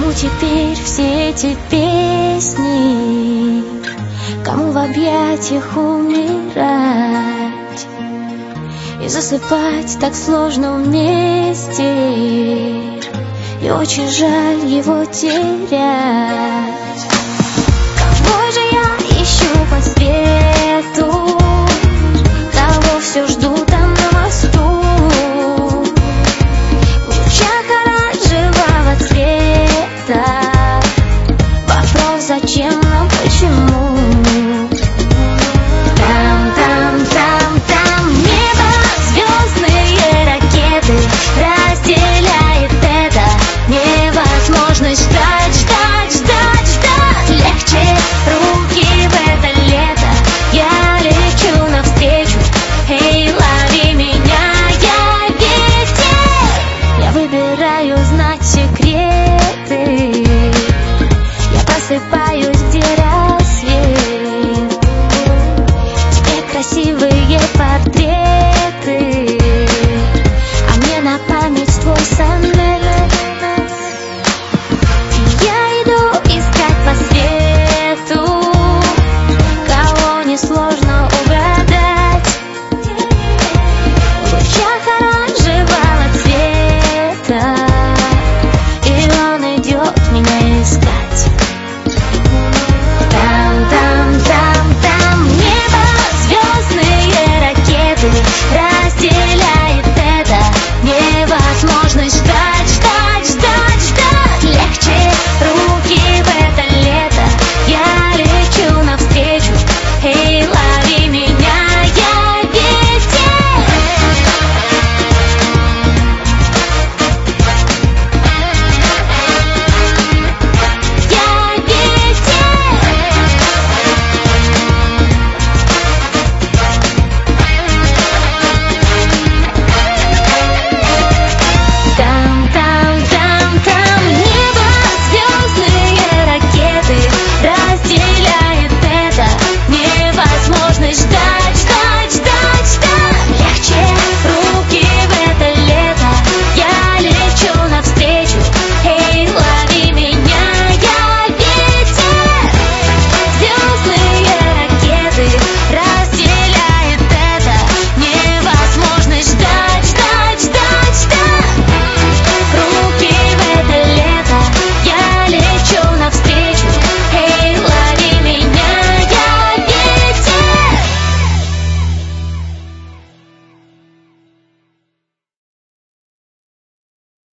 Кому теперь все эти песни? Кому в объятиях умирать и засыпать так сложно вместе, и очень жаль его терять. Кого же я ищу по свету? Кого все жду там на мосту? В лучах оранжевого цвета. Вопрос зачем, но почему? Там небо, звездные ракеты разделяет это. Невозможность ждать. Легче руки в это лето. Я лечу навстречу. Эй, лови меня, я ветер. Я выбираю знать секреты. Я просыпаюсь, где рассвет. Тебе красивые портреты.